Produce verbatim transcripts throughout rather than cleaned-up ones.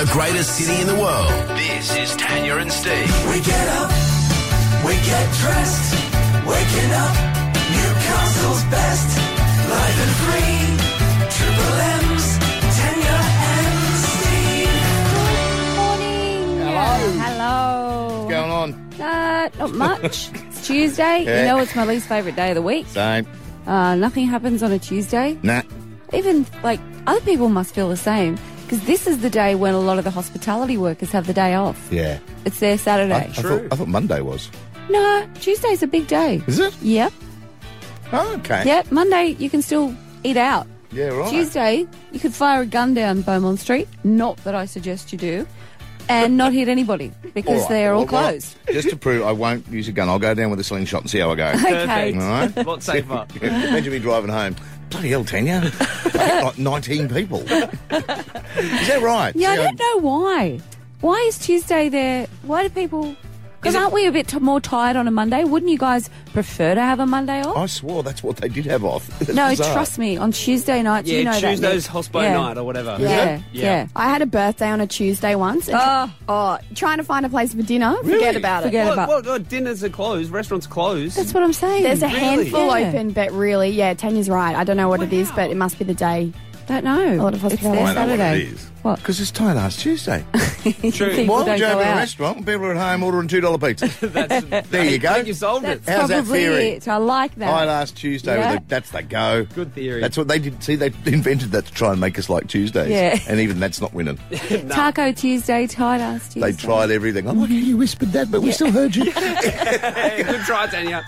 the greatest city in the world. This is Tanya and Steve. We get up, we get dressed, waking up, Newcastle's best, live and free, Triple M's, Tanya and Steve. Morning. Hello. Hello. What's going on? Uh, not much. It's Tuesday. Yeah. You know it's my least favourite day of the week. Same. Uh, nothing happens on a Tuesday. Nah. Even, like, other people must feel the same. Because this is the day when a lot of the hospitality workers have the day off. Yeah. It's their I, Saturday. I, thought, I thought Monday was. No, Tuesday's a big day. Is it? Yep. Oh, okay. Yep. Monday, you can still eat out. Yeah, right. Tuesday, you could fire a gun down Beaumont Street. Not that I suggest you do. And not hit anybody because right. they're all Well, well, closed. Just to prove I won't use a gun, I'll go down with a slingshot and see how I go. Okay. All right? A lot safer. Imagine me driving home. Bloody hell, Tanya. I hit like nineteen people. Is that right? Yeah, I See, don't know why. Why is Tuesday there? Why do people... Because Is it- aren't we a bit t- more tired on a Monday? Wouldn't you guys prefer to have a Monday I off? swore that's what they did have off. That's No, bizarre. trust me. On Tuesday nights, Yeah, you know Tuesday's that. hospo yeah. night or whatever. Yeah, yeah. Yeah. I had a birthday on a Tuesday once. And Oh. oh, trying to find a place for dinner, Really? forget about Forget it. about What, what, what, dinners are closed, restaurants closed. That's what I'm saying. There's a Really? handful Yeah. open, but really, yeah, Tanya's right. I don't know what it is, but it must be the day. Don't know. A lot of it's their hospitality. I know what Saturday. it is. What? Because it's tight ass Tuesday. True. People Why don't would you go have a out. restaurant when people are at home ordering two dollar pizza? That's, There you go. I think you solved That's it. How's that probably theory? it. I like that. Tight ass Tuesday. Yeah. With the, that's the go. Good theory. That's what they did. See, they invented that to try and make us like Tuesdays. Yeah. And even that's not winning. Taco Tuesday, tight ass Tuesday. They tried everything. I'm like, you whispered that, but we still heard you. Good try, Tanya.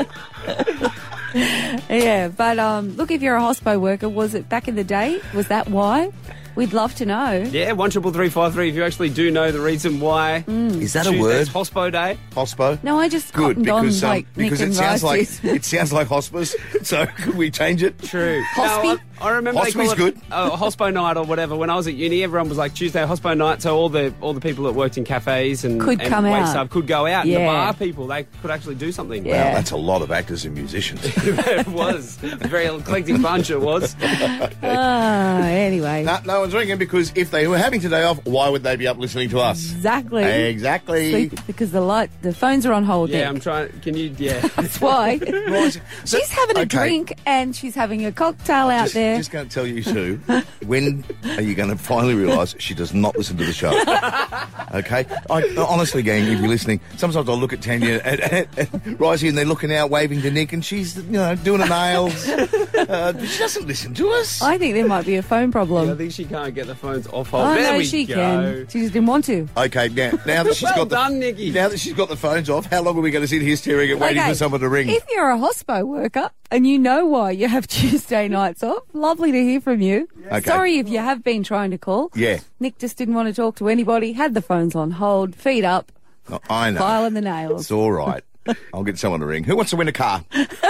Yeah, but um, look, if you're a hospo worker, was it back in the day? Was that why? We'd love to know. Yeah, one triple three five three. If you actually do know the reason why. Is that a Tuesday's word? Hospo Day. Hospo? No, I just Good, cottoned on because um, like because Nick it and sounds like Rice's. it sounds like hospice. So could we change it? True. Hospi? No, I, I remember they Hospi's call it good. Uh, hospo night or whatever. When I was at uni, everyone was like Tuesday hospo night. So all the all the people that worked in cafes and Could and come wait out. staff could go out. Yeah. And the bar people, they could actually do something. Yeah. Wow, that's a lot of actors and musicians. It was a very eclectic bunch. It was. Ah, anyway. no, no one's ringing because if they were having today off, why would they be up listening to us? Exactly. Exactly. Sleep- Because the light, the phones are on hold. Yeah, Nick. I'm trying. Can you? Yeah. That's why. Right. So- She's having a okay. drink and she's having a cocktail out Just, there. just going to tell you two, when are you going to finally realise she does not listen to the show? Okay? I, honestly, gang, if you're listening, sometimes I look at Tanya and, and, and Risey and they're looking out, waving to Nick, and she's, you know, doing her nails. Uh, but she doesn't listen to us. I think there might be a phone problem. I think she can't get the phones off hold. Oh, there no, we she go. can. She just didn't want to. Okay, now, now that she's Well got the done, Nikki. now that she's got the phones off, how long are we going to sit here staring at waiting Okay, for someone to ring? If you're a hospo worker and you know why you have Tuesday nights off, lovely to hear from you. Okay. Sorry if you have been trying to call. Yeah. Nick just didn't want to talk to anybody, had the phones on hold, feet up, Oh, I know. filing the nails. It's all right. I'll get someone to ring. Who wants to win a car?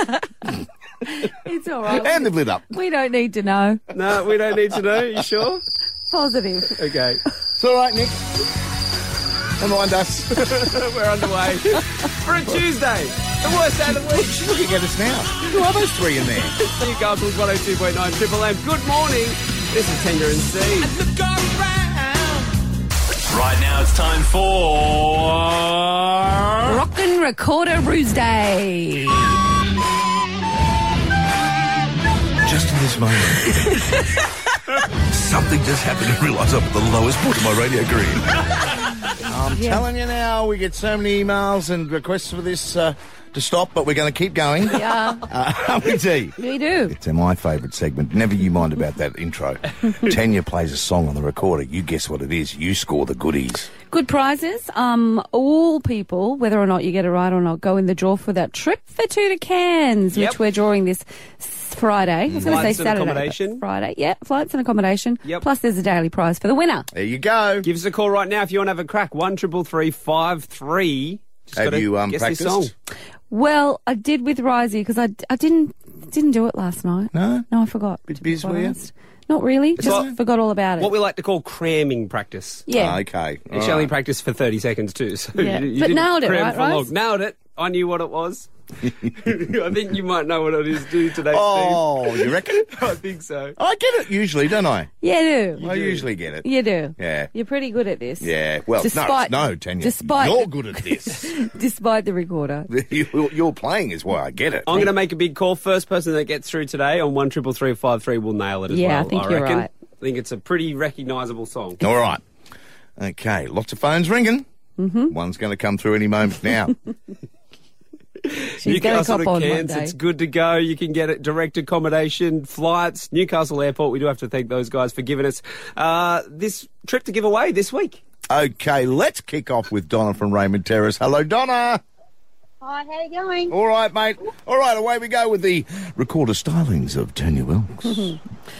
It's all right. And they've lit up. We don't need to know. No, we don't need to know. You sure? Positive. Okay. It's all right, Nick. Don't mind us. We're underway for a Tuesday, the worst day of the week. She's looking at us now. Who are those three in there? Newcastle's one oh two point nine Triple M. Good morning. This is Tender and Steve. Look around. Right now it's time for... Rockin' Recorder Ruse Day. Just in this moment. Something just happened to realise I'm at the lowest point of my radio career. I'm Yeah. telling you now, we get so many emails and requests for this uh, to stop, but we're going to keep going. Yeah, Uh, R B T. we do. It's my favourite segment. Never you mind about that intro. Tanya plays a song on the recorder. You guess what it is. You score the goodies. Good prizes. Um, all people, whether or not you get it right or not, go in the draw for that trip for two to Cairns, Yep. which we're drawing this s- Friday. I was going to say Flights and Saturday. accommodation. but Friday. Yeah, flights and accommodation. Yep. Plus there's a daily prize for the winner. There you go. Give us a call right now if you want to have a crack. One triple three five three. Just Have gotta you um, guess this song. practiced? Well, I did with Risey because I, I didn't didn't do it last night. No? No, I forgot. Bit to be busy, quite were you? honest. Not really. Just like- forgot all about it. What we like to call cramming practice. yeah. Ah, okay. And she only practiced for thirty seconds too. So Yeah. you, you But didn't nailed it, cram right, for Rose? long. Nailed it. I knew what it was. I think you might know what it is due today, Oh, you reckon? Steve. I think so. I get it usually, don't I? You do. I usually get it. You do. Yeah. You're pretty good at this. Yeah. Well, Despite- no, no, Tanya. despite- You're good at this. Despite the recorder. You- You're playing is why I get it. I'm going to make a big call. First person that gets through today on one triple three five three will nail it as Yeah, I well. think you're reckon. right. I think it's a pretty recognisable song. All right. Okay, lots of phones ringing. Mm-hmm. One's going to come through any moment now. She's going to Newcastle cop to on one Cairns, day. it's good to go. You can get it direct accommodation, flights, Newcastle Airport. We do have to thank those guys for giving us uh, this trip to give away this week. Okay, let's kick off with Donna from Raymond Terrace. Hello, Donna. Hi, how you going? All right, mate. All right, away we go with the recorder stylings of Tanya Wilkes.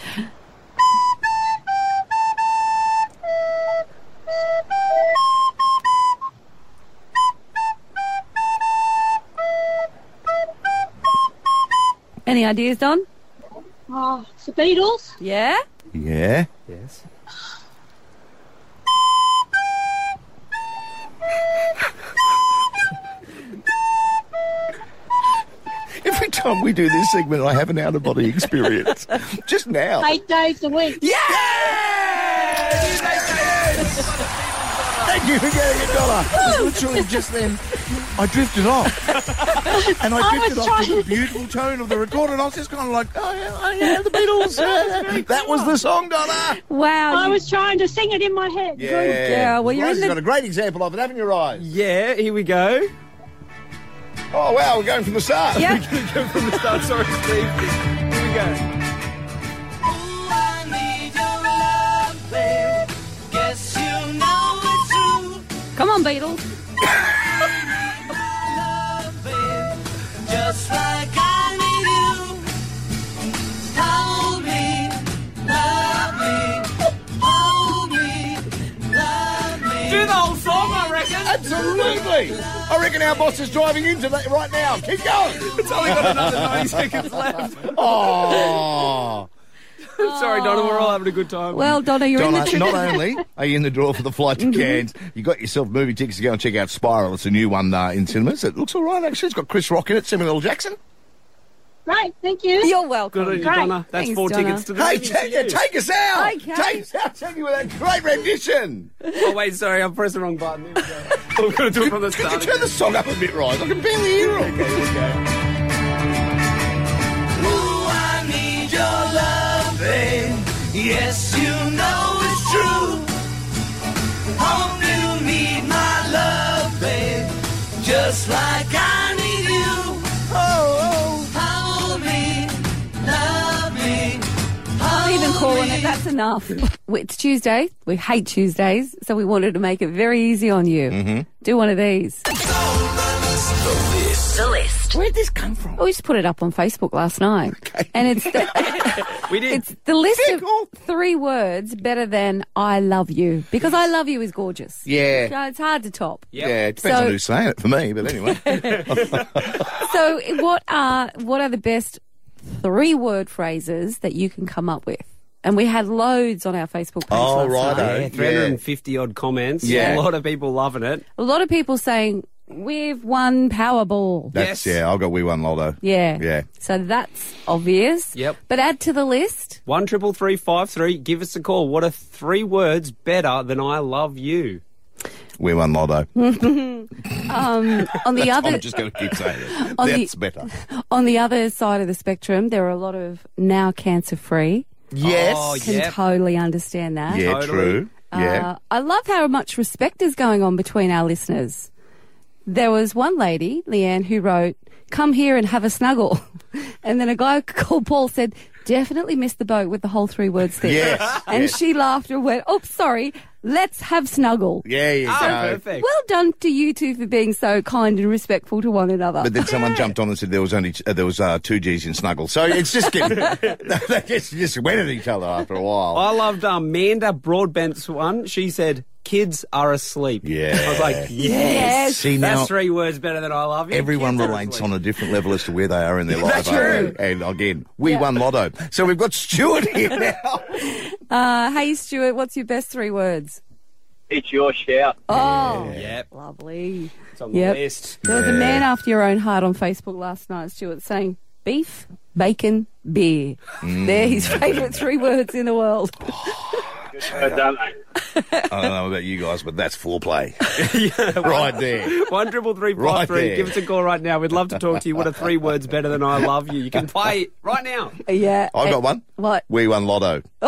Any ideas, Don? Oh, it's the Beatles. Yeah? Yeah. Yes. Every time we do this segment, I have an out-of-body experience. Just now. Eight days a week. Thank you for getting it, Donna. Literally just then, I drifted off. And I I drifted was off to trying- the beautiful tone of the recorder, and I was just kind of like, oh, yeah, oh, yeah the Beatles. uh, that was the song, Donna. Wow. I you- was trying to sing it in my head. Good girl. Well, you're Rise in has the- got a great example of it, haven't you, Rise? Yeah, here we go. Oh, wow, we're going from the start. Yep. Go from the start. Sorry, Steve. Here we go. Come on, Beatles. Just like I need you. Hold me, love me, hold me, love me. Do the whole song, I reckon. Absolutely. I reckon our boss is driving into that right now. Keep going. It's only got another ninety seconds left. Oh. Sorry, Donna, we're all having a good time. Well, Donna, you're in Donna, the tri- not only are you in the draw for the flight to Cairns, you got yourself movie tickets to go and check out Spiral. It's a new one uh, in cinemas. It looks all right, actually. It's got Chris Rock in it, Samuel L. Jackson. Right, thank you. You're welcome. Good on you, Great. Donna. That's Thanks, four Donna. tickets to the Hey, movies for Tanya, you. take us out. Okay. Take us out, Tanya, with that great rendition. Oh, wait, sorry, I pressed the wrong button. Here we go. We're going to do it from the Could you start. turn the song up a bit, Ryan? I can barely hear it. Okay, here we go. Ooh, I need your love, babe. Yes, you know it's true. Hope you need my love, babe. Just like I need you. Oh, oh. Hold me, love me. Not even hold calling me. it. That's enough. It's Tuesday. We hate Tuesdays, so we wanted to make it very easy on you. Mm-hmm. Do one of these. The list. Where'd this come from? Oh, we just put it up on Facebook last night. Okay. And it's the, We did. it's the list Yeah, of cool. three words better than I love you. Because I love you is gorgeous. Yeah. So it's hard to top. Yep. Yeah, it depends So- on who's saying it for me, but anyway. So what are what are the best three word phrases that you can come up with? And we had loads on our Facebook page Oh, last righto. night. Yeah, three hundred fifty odd comments. Yeah. A lot of people loving it. A lot of people saying we've won Powerball. That's, Yes. yeah, I've got We Won Lotto. Yeah. Yeah. So that's obvious. Yep. But add to the list. One triple three five three. Give us a call. What are three words better than I love you? We Won Lotto. Um, on the other I'm just going to keep saying it. On the- That's better. on the other side of the spectrum, there are a lot of now cancer free. Yes. Oh, Can Yep. totally understand that. Yeah, Totally. true. Yeah. Uh, I love how much respect is going on between our listeners. There was one lady, Leanne, who wrote, "Come here and have a snuggle," and then a guy called Paul said, "Definitely missed the boat with the whole three words thing." Yes, And yes. she laughed and went, "Oh, sorry, let's have snuggle." Yeah, you Oh, go. perfect. Well done to you two for being so kind and respectful to one another. But then someone jumped on and said there was only uh, there was uh, two G's in Snuggle. So it's just getting they just just went at each other after a while. I loved um, Manda Broadbent's one. She said, "Kids are asleep." Yeah. I was like, yes. Yes. See now, That's three words better than I love you. everyone Kids are relates asleep. on a different level as to where they are in their life. That's aren't true. they? And again, we Yeah. won Lotto. So we've got Stuart here now. Uh, hey, Stuart, what's your best three words? It's your shout. Oh, Yep. lovely. It's on the Yep. list. There was a Yeah. man after your own heart on Facebook last night, Stuart, saying beef, bacon, beer. Mm. They're his favourite three words in the world. I don't know about you guys, but that's foreplay. Right there. One triple three five Right three. there. Give us a call right now. We'd love to talk to you. What are three words better than I love you? You can play right now. Yeah. I got one. What? We won Lotto. There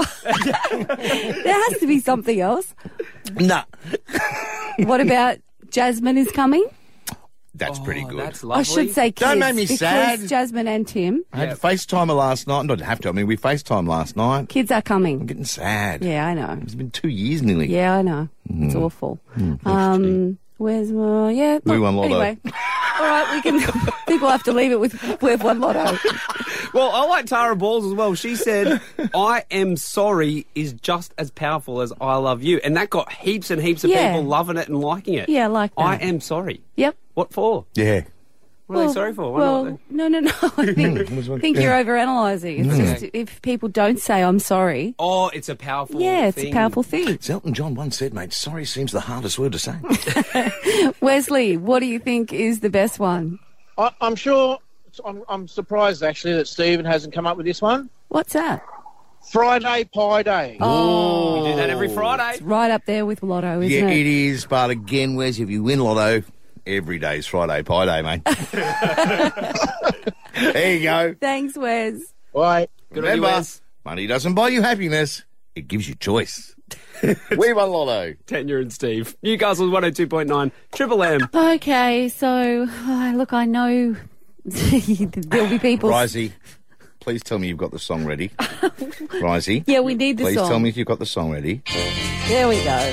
has to be something else. Nah. What about Jasmine is coming? That's pretty Oh, good. That's lovely. I should say kids. Don't make me because sad. Jasmine and Tim, I had to FaceTime her last night. Not have to. I mean, we FaceTime last night. kids are I'm coming. getting sad. Yeah, I know. It's been two years nearly. Yeah, I know. It's awful. Um, where's my... Yeah. We look, won Lotto. Anyway. All right, we can... I think we'll have to leave it with we've won Lotto. Well, I like Tara Balls as well. She said, I am sorry is just as powerful as I love you. And that got heaps and heaps of Yeah. people loving it and liking it. Yeah, I like that. I am sorry. Yep. What for? Yeah. What are they sorry for? Why well, not? no, no, no. I think, I think you're overanalyzing. It's just if people don't say I'm sorry, Oh, it's a powerful yeah, it's thing. a powerful thing. As Elton John once said, mate, sorry seems the hardest word to say. Wesley, what do you think is the best one? I, I'm sure. I'm, I'm surprised actually that Stephen hasn't come up with this one. What's that? Friday Pie Day. Oh, We do that every Friday. right up there with Lotto, isn't yeah, it? it is. But again, Wes, if you win Lotto, every day's Friday Pie Day, mate. There you go. Thanks, Wes. Right. Good on you, Remember, Wes. money doesn't buy you happiness. It gives you choice. We won Lotto. Tanya and Steve. Newcastle's one oh two point nine. Triple M. Okay, so uh, look, I know there'll be people. Risey, please tell me you've got the song ready. Risey. Yeah, we need the Please song. tell me if you've got the song ready. There we go.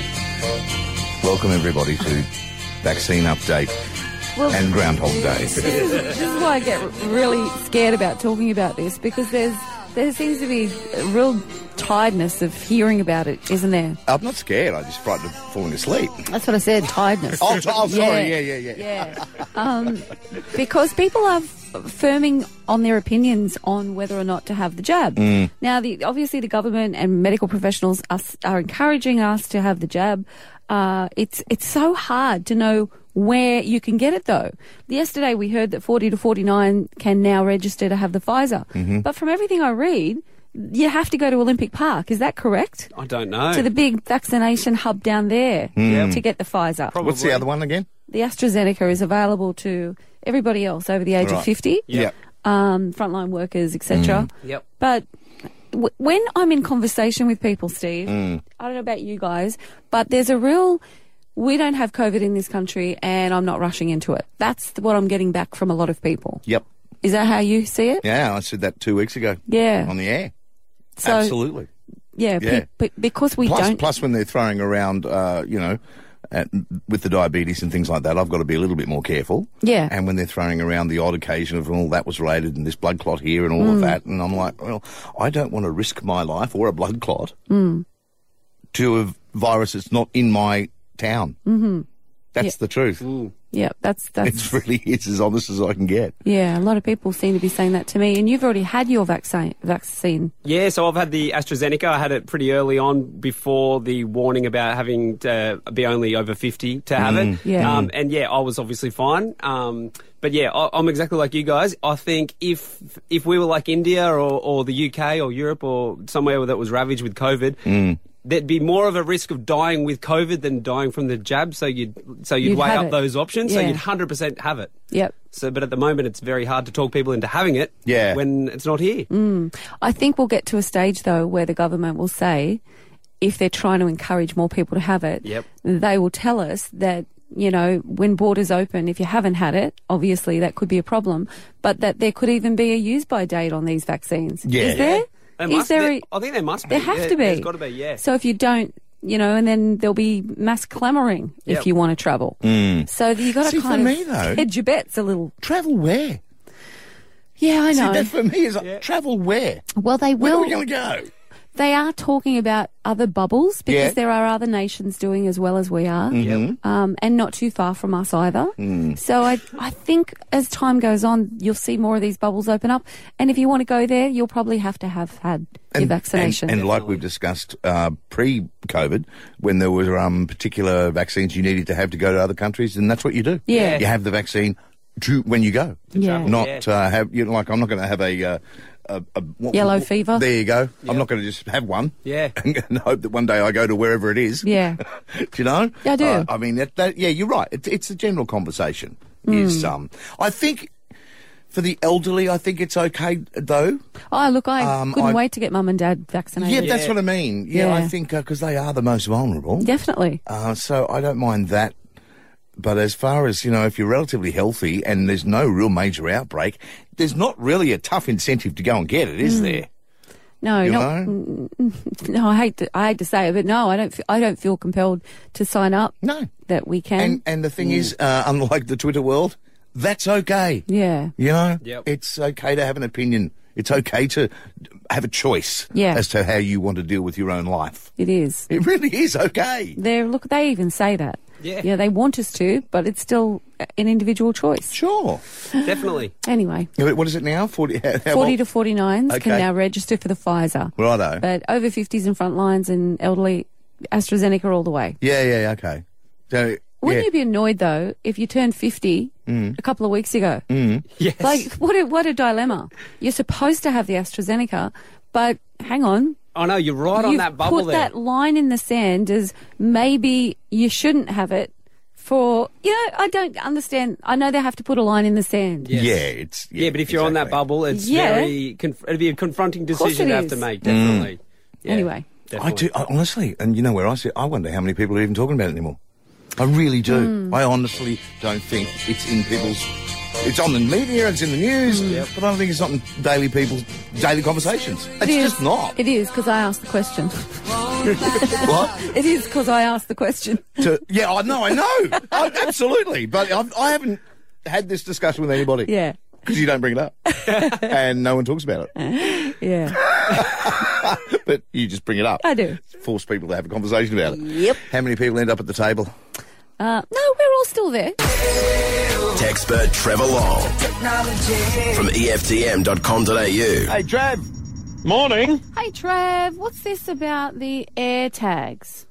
Welcome, everybody, to Vaccine Update Well, and Groundhog Day. this is why I get really scared about talking about this because there's there seems to be a real tiredness of hearing about it, isn't there? I'm not scared. I'm just frightened of falling asleep. That's what I said, tiredness. Oh, t- oh, sorry. Yeah, yeah, yeah. Yeah. Um, because people are firming on their opinions on whether or not to have the jab. Mm. Now, the, obviously, the government and medical professionals are, are encouraging us to have the jab. Uh, it's it's so hard to know where you can get it, though. Yesterday, we heard that forty to forty-nine can now register to have the Pfizer. Mm-hmm. But from everything I read, you have to go to Olympic Park. Is that correct? I don't know. To the big vaccination hub down there to get the Pfizer. Probably. What's the other one again? The AstraZeneca is available to everybody else over the age Right. of fifty, Yeah. um, frontline workers, et cetera. Yep. But w- when I'm in conversation with people, Steve, Mm. I don't know about you guys, but there's a real, we don't have COVID in this country and I'm not rushing into it. That's what I'm getting back from a lot of people. Yep. Is that how you see it? Yeah, I said that two weeks ago Yeah. on the air. So, Absolutely. Yeah, Yeah. pe- pe- because we Plus, don't. plus when they're throwing around, uh, you know, at, with the diabetes and things like that, I've got to be a little bit more careful. Yeah. And when they're throwing around the odd occasion of, all that was related and this blood clot here and all Mm. of that, and I'm like, well, I don't want to risk my life or a blood clot Mm. to a virus that's not in my town. Mm-hmm. That's Yeah. the truth. Yeah, that's, that's, It's really, it's as honest as I can get. yeah, a lot of people seem to be saying that to me. And you've already had your vaccine, vaccine. Yeah, so I've had the AstraZeneca. I had it pretty early on before the warning about having to be only over fifty to have it. Yeah. Um, and yeah, I was obviously fine. Um, but yeah, I, I'm exactly like you guys. I think if if we were like India or, or the U K or Europe or somewhere that was ravaged with COVID, there'd be more of a risk of dying with COVID than dying from the jab. So you'd so you'd, You'd weigh have up it. those options. So Yeah. you'd one hundred percent have it. Yep. So, but at the moment, it's very hard to talk people into having it. Yeah. When it's not here. I think we'll get to a stage, though, where the government will say, if they're trying to encourage more people to have it, Yep. they will tell us that, you know, when borders open, if you haven't had it, obviously that could be a problem, but that there could even be a use-by date on these vaccines. Yeah. Is there? There Is must, there there, a- I think there must be. There have Yeah, to be. There's got to be, yeah. So if you don't, you know, and then there'll be mass clamouring Yep. if you want to travel. So you got See, to for kind me, of though- hedge your bets a little. Travel where? Yeah, I See, know. that for me is like, travel where? Well, they Where are will. we going to go? They are talking about other bubbles because Yeah. there are other nations doing as well as we are, Mm-hmm. um, and not too far from us either. Mm. So I, I think as time goes on, you'll see more of these bubbles open up. And if you want to go there, you'll probably have to have had your vaccination. And, and like we've discussed uh, pre-COVID, when there were um, particular vaccines you needed to have to go to other countries, and that's what you do. Yeah. You have the vaccine to, when you go. Yeah. Not uh, have, you know, like, I'm not going to have a... Uh, a, a what, Yellow what- fever. There you go. Yeah. I'm not going to just have one. Yeah. And, and hope that one day I go to wherever it is. Yeah. Do you know? Yeah, I do. Uh, I mean, that, that, yeah, you're right. It, it's a general conversation. Is um, I think for the elderly, I think it's okay though. Oh, look, I Um, couldn't I- wait to get mum and dad vaccinated. Yeah, that's Yeah. what I mean. Yeah, Yeah. I think because they are the most vulnerable. Definitely. Uh, so I don't mind that. But as far as, you know, if you're relatively healthy and there's no real major outbreak, there's not really a tough incentive to go and get it, is there? No, You not, know? no. I hate to, I hate to say it, but no, I don't. F- I don't feel compelled to sign up. No. That we can. And and the thing is, uh, unlike the Twitter world, that's okay. yeah. You know? Yep. It's okay to have an opinion. It's okay to have a choice Yeah. as to how you want to deal with your own life. It is. It really is okay. They look. They even say that. Yeah. Yeah. They want us to, but it's still an individual choice. Sure. Definitely. Anyway, What is it now? forty, how, how forty old? to forty-nines Okay. can now register for the Pfizer, Righto. but over fifties and frontlines and elderly, AstraZeneca all the way. Yeah, yeah, okay. So, Wouldn't yeah. you be annoyed though if you turned fifty a couple of weeks ago? Yes. Like, what a, what a dilemma. You're supposed to have the AstraZeneca, but hang on. Oh, no, you're right on You've that bubble put there. that line in the sand as maybe you shouldn't have it for, you know, I don't understand. I know they have to put a line in the sand. Yes. Yeah, it's... Yeah, but if you're on that exactly. bubble, it's Yeah. very... Conf- it'd be a confronting course decision it to have is. to make, definitely. Yeah, Anyway. I definitely. do, I, honestly, and you know where I sit, I wonder how many people are even talking about it anymore. I really do. Hmm. I honestly don't think it's in people's... It's on the media, it's in the news, but I don't think it's not in daily people's daily conversations. It's It is. just not. It is, because I asked the question. What? It is, because I asked the question. To, yeah, I know, I know. I, absolutely. But I've, I haven't had this discussion with anybody. Yeah. Because you don't bring it up. And no one talks about it. Yeah. But you just bring it up. I do. Force people to have a conversation about it. Yep. How many people end up at the table? Uh, no, we're all still there. Techspert Trevor Long from E F T M dot com dot a u. Hey, Trav. Morning. Hey, Trav, what's this about the air tags?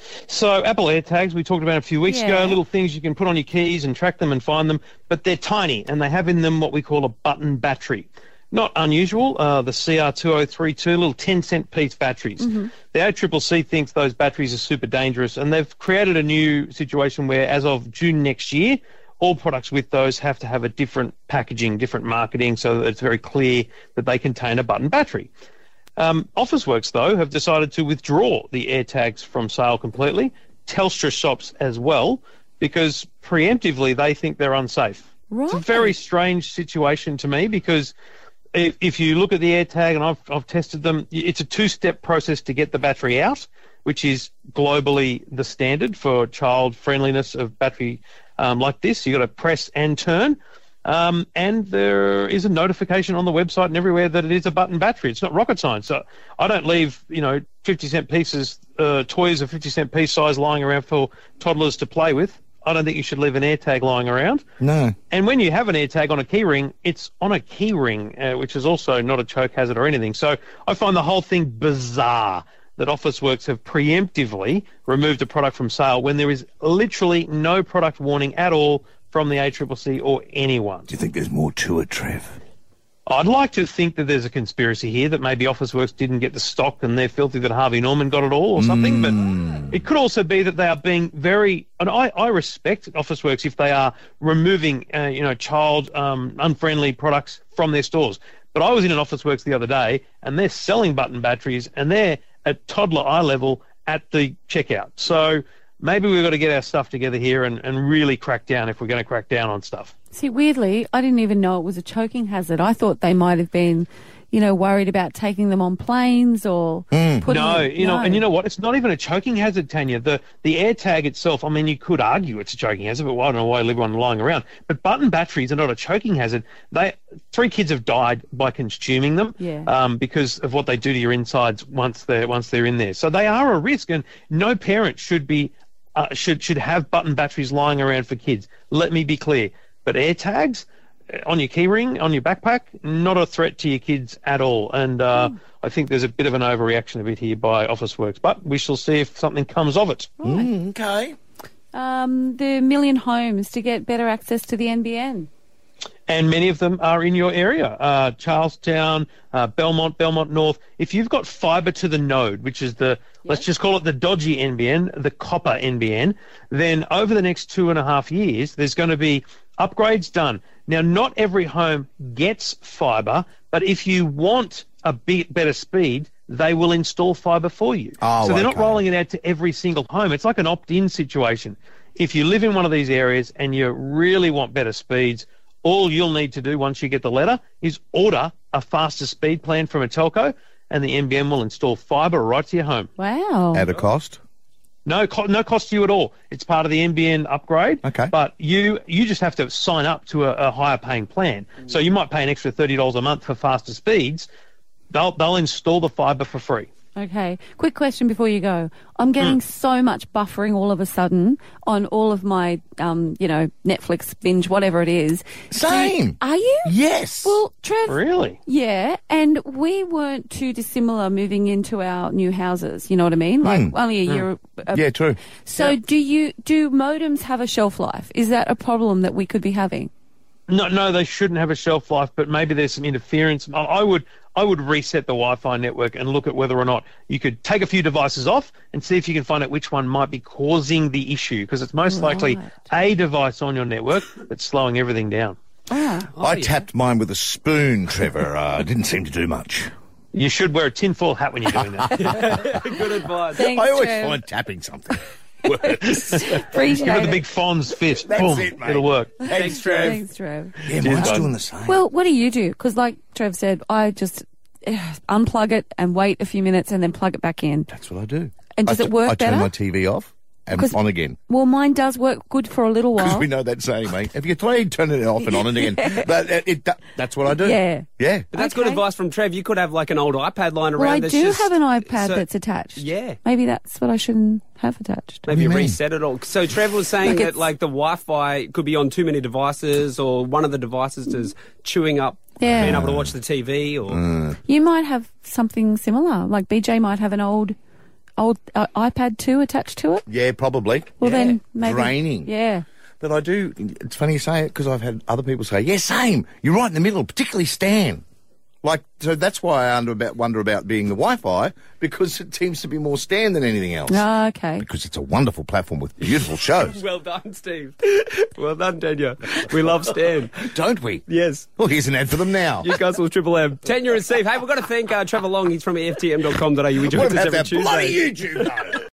So Apple AirTags, we talked about a few weeks Yeah. ago, little things you can put on your keys and track them and find them, but they're tiny and they have in them what we call a button battery. Not unusual, uh, the C R two oh three two, little ten cent piece batteries. The A C C C thinks those batteries are super dangerous, and they've created a new situation where as of June next year, all products with those have to have a different packaging, different marketing, so that it's very clear that they contain a button battery. Um, Officeworks, though, have decided to withdraw the AirTags from sale completely, Telstra shops as well, because preemptively they think they're unsafe. It's a Right. very strange situation to me because if, if you look at the AirTag, and I've, I've tested them, it's a two-step process to get the battery out, which is globally the standard for child friendliness of battery um, like this. You've got to press and turn. Um, and there is a notification on the website and everywhere that it is a button battery. It's not rocket science. So I don't leave, you know, fifty cent pieces, uh, toys of fifty cent piece size lying around for toddlers to play with. I don't think you should leave an AirTag lying around. No. And when you have an AirTag on a keyring, it's on a keyring, uh, which is also not a choke hazard or anything. So I find the whole thing bizarre that Officeworks have preemptively removed a product from sale when there is literally no product warning at all from the A C C C or anyone. Do you think there's more to it, Trev? I'd like to think that there's a conspiracy here, that maybe Officeworks didn't get the stock and they're filthy that Harvey Norman got it all or something. But it could also be that they are being very, and I, I respect Officeworks if they are removing, uh, you know, child um, unfriendly products from their stores. But I was in an Officeworks the other day and they're selling button batteries and they're at toddler eye level at the checkout. So maybe we've got to get our stuff together here and, and really crack down if we're going to crack down on stuff. See, weirdly, I didn't even know it was a choking hazard. I thought they might have been you know, worried about taking them on planes or putting No, it, you know, no. and you know what? It's not even a choking hazard, Tanya. The the AirTag itself, I mean, you could argue it's a choking hazard, but I don't know why everyone lying around. But button batteries are not a choking hazard. They three kids have died by consuming them, Yeah. um, because of what they do to your insides once they're once they're in there. So they are a risk, and no parent should be uh, should should have button batteries lying around for kids. Let me be clear. But AirTags on your keyring, on your backpack, not a threat to your kids at all. And uh, mm. I think there's a bit of an overreaction a bit here by Officeworks, but we shall see if something comes of it. Right. Mm, okay. Um, the Million Homes to get better access to the N B N. And many of them are in your area, uh, Charlestown, uh, Belmont, Belmont North. If you've got fibre to the node, which is the, yeah. let's just call it the dodgy N B N, the copper N B N, then over the next two and a half years, there's going to be upgrades done. Now, not every home gets fibre, but if you want a bit better speed, they will install fibre for you. Oh, so they're okay. not rolling it out to every single home. It's like an opt-in situation. If you live in one of these areas and you really want better speeds, all you'll need to do once you get the letter is order a faster speed plan from a telco, and the N B N will install fibre right to your home. Wow. At a cost? No, co- no cost to you at all. It's part of the N B N upgrade. Okay. But you you just have to sign up to a, a higher paying plan. So you might pay an extra thirty dollars a month for faster speeds. They'll they'll install the fibre for free. Okay. Quick question before you go. I'm getting mm. so much buffering all of a sudden on all of my, um, you know, Netflix binge, whatever it is. Same. Are you? Yes. Well, Trev. Really? Yeah. And we weren't too dissimilar moving into our new houses. You know what I mean? Like Mm. only a Mm. year. Uh, yeah, true. So yeah. do you do modems have a shelf life? Is that a problem that we could be having? No, no, they shouldn't have a shelf life, but maybe there's some interference. I, I would I would reset the Wi-Fi network and look at whether or not you could take a few devices off and see if you can find out which one might be causing the issue, because it's most Right. likely a device on your network that's slowing everything down. Ah. Oh, I yeah. tapped mine with a spoon, Trevor. Uh, didn't seem to do much. You should wear a tinfoil hat when you're doing that. Good advice. Thanks, I always Trev. find tapping something works. Appreciate Give it the it. big Fonz fist. That's Boom. it, mate. It'll work. Thanks, Trev. Thanks, Trev. Yeah, Cheers, mine's bud. doing the same. Well, what do you do? Because like Trev said, I just uh, unplug it and wait a few minutes and then plug it back in. That's what I do. And does I it t- work I turn better? my T V off and 'Cause- on again. Well, mine does work good for a little Because while. we know that saying, mate. If you try turning it off and on and again, but it, it, that, that's what I do. Yeah. Yeah. But that's good Okay. advice from Trev. You could have like an old iPad lying around. Well, I that's do just- have an iPad so- that's attached. Yeah. Maybe that's what I shouldn't have attached. Maybe do you mean? reset it all. So Trev was saying Like that it's- like the Wi-Fi could be on too many devices, or one of the devices is chewing up Yeah. being able to watch the T V. Or You might have something similar. Like B J might have an old old uh, iPad two attached to it. Yeah, probably. Well, Yeah. then maybe. Draining. Yeah. But I do, it's funny you say it because I've had other people say, yeah, same. You're right in the middle, particularly Stan. Like, so that's why I under about, wonder about being the Wi-Fi, because it seems to be more Stan than anything else. Ah, okay. Because it's a wonderful platform with beautiful shows. well done, Steve. Well done, Tanya. We love Stan. Don't we? Yes. Well, here's an ad for them now. Newcastle Triple M. Tanya and Steve. Hey, we've got to thank uh, Trevor Long. He's from E F T M dot com dot A U. We join What us about every that Tuesday. bloody YouTube, though?